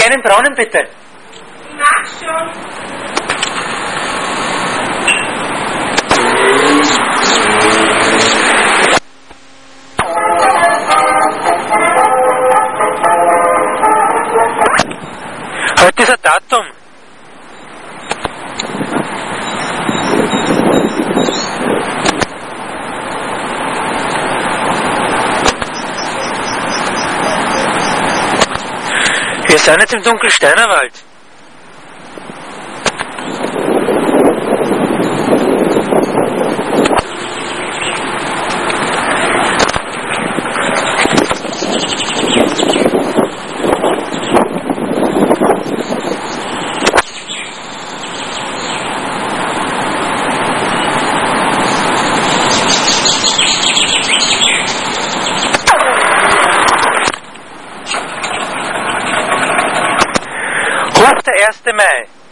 Einen braunen bitte. Ich mach schon. Heute ist ein Datum. Wir sind jetzt im Dunkelsteinerwald. Der 1. Mai.